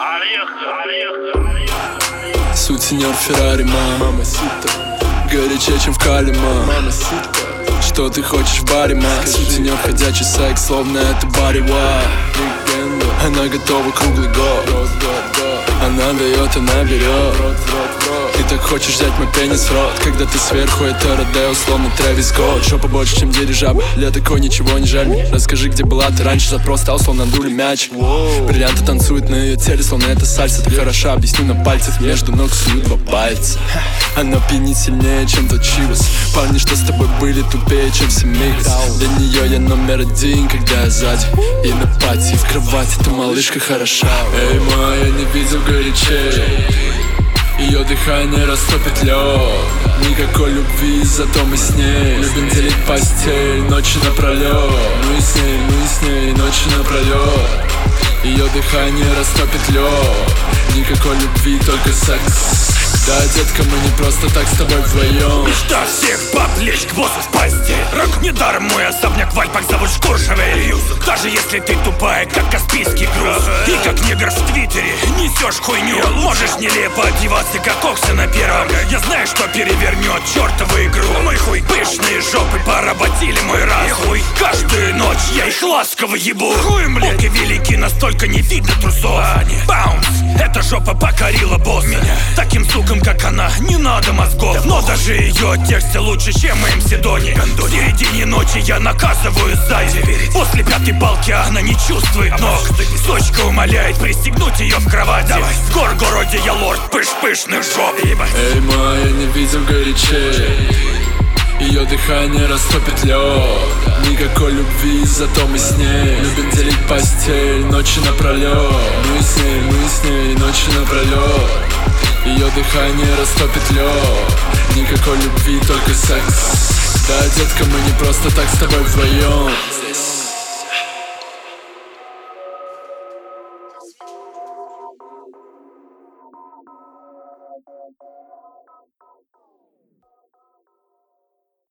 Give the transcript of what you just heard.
Сутенер Феррари, мама сита, горячее, чем в Калима. Что ты хочешь в баре, ма? Сутенер, ходячий секс, словно это Барри Уайт. Она готова круглый год. Она дает, она берет. Ты так хочешь взять мой пенис в рот, когда ты сверху, это Родео, словно Трэвис Скотт. Жопа больше, чем дирижабль, для такой ничего не жаль мне. Расскажи, где была ты раньше, запрос стал, словно дули мяч. Бриллианты танцуют на ее теле, словно это сальса. Ты хороша, объясню на пальцах, между ног суют два пальца. Она пьянит сильнее, чем тот Чивас. Парни, что с тобой были, тупее, чем Семикс. Для нее я номер один, когда я сзади и на пати, и в кровати, ты малышка хороша. Эй, моя, не видел горячей, ее дыхание растопит лед. Никакой любви, зато мы с ней любим делить постель ночи напролет. Мы с ней ночи напролет. Ее дыхание растопит лед. Никакой любви, только секс. Да, детка, мы не просто так с тобой вдвоем. Мечта всех баб лечь к боссу в постель. Недаром мой особняк в Альпах зовут Шкуршевель. Даже если ты тупая, как Каспийский груз, и как негр в Твиттере несешь хуйню. Можешь нелепо одеваться, как Окса на первом. Я знаю, что перевернет чертову игру. Мой хуй, пышные жопы поработили мой разум. Каждую ночь я их ласково ебу. Булки велики, настолько не видно трусов. Баунс, эта жопа покорила босса. Таким сукам, как она, не надо мозгов. Но даже ее тексты лучше, чем МС Дони. В середине ночи я наказываю сзади. После пятой балки она не чувствует ног. Сучка умоляет пристегнуть ее в кровати. В Горгороде я лорд пыш-пышных жоп. Эй, моя, не видел горячей, ее дыхание растопит лед. Никакой любви, зато мы с ней любим делить постель ночи напролет. Мы с ней ночи напролет. Ее дыхание растопит лед. Никакой любви, только секс. Да, детка, мы не просто так с тобой вдвоем.